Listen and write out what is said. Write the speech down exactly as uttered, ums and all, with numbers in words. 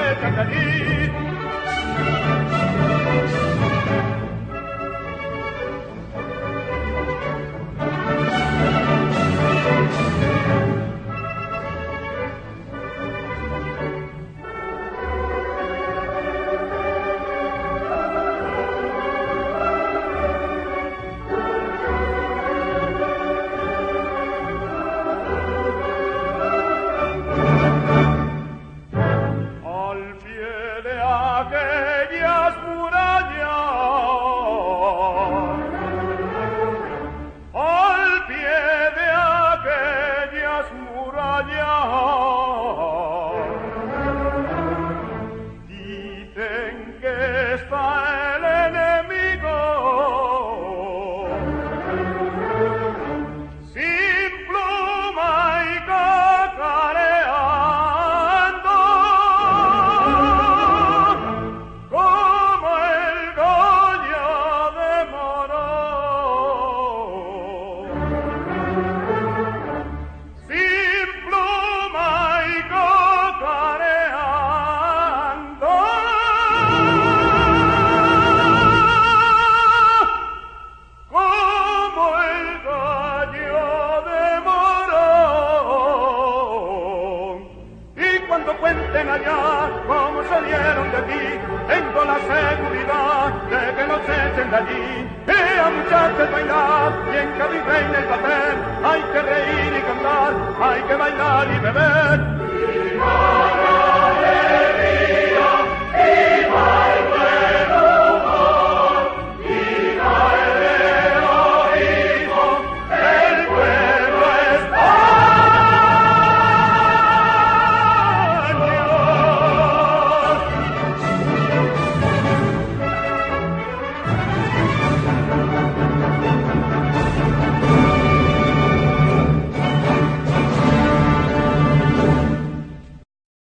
echan de allí. Dicen que está el enemigo sin pluma y cacareando como el Goya de Morón. Sin pluma y cacareando como el gallo de Morón. Y cuando cuenten allá cómo salieron de aquí, tengo la seguridad de que nos echen de allí. Y a muchachos bailar, y en Cádiz reina el papel, hay que reír y cantar, hay que bailar y beber.